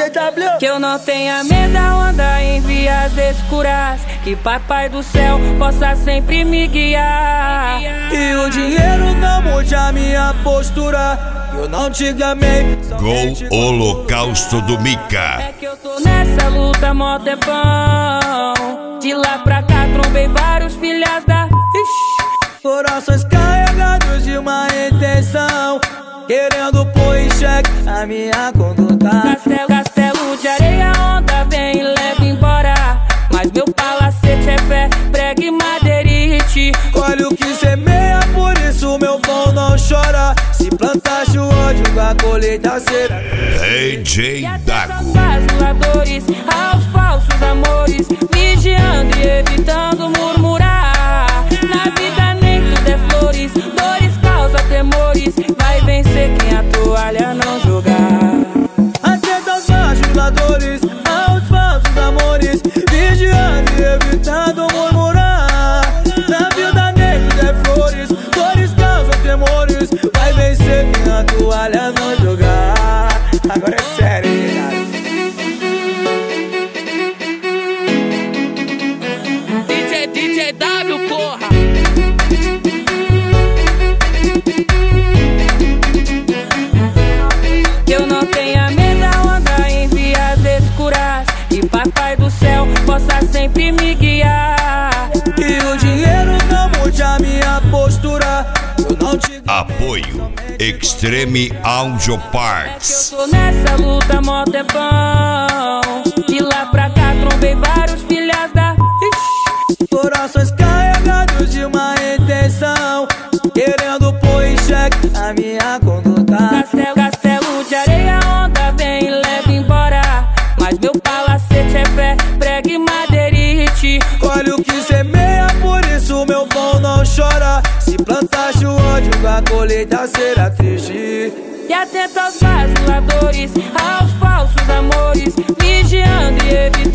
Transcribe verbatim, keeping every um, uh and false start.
J W. Que eu não tenha medo da onda em vias escuras, que papai do céu possa sempre me guiar. E o dinheiro não mude a minha postura, eu não te gamei. Gol Holocausto do Mika. É que eu tô nessa luta mó tempão, de lá pra cá trombei vários filhas da... Ixi. Corações carregados de uma intenção, querendo pôr em xeque a minha conduta. Castelo, castelo de areia, onda vem e leva embora, mas meu palacete é fé, prega e madeirite. Colhe o que semeia, por isso meu pão não chora. Se plantaste o ódio, a colheita será. D J Dago. Vaciladores aos falsos amores, vigiando e evitando murmurar. Na vida nem tudo é flores, dores causa temores. Vai vencer quem a toalha não jogar. Atenta aos vaciladores, aos falsos amores, vigiando e evitando murmurar. Na vida nem tudo é flores, dores causam temores. Vai vencer quem a toalha não jogar. Agora é sério, ligado? D J, D J W, porra! Que eu não tenha medo da onda em vias escuras, que papai do céu possa sempre me guiar. E o dinheiro não mude a minha postura, eu não te... Apoio Extreme Audio É que Parts. eu tô nessa luta mó tempão, de lá pra cá trombei vários filhas da... Ixi. Corações carregados de uma intenção, querendo pôr em xeque a minha conduta. Castelo, castelo de areia, onda vem e leva embora, mas meu palacete é fé, prega e madeirite. Colhe o que semeia, por isso meu pão não chora. Se plantaste o ódio, a colheita será triste. E atenta aos vaciladores, aos falsos amores, vigiando e evitando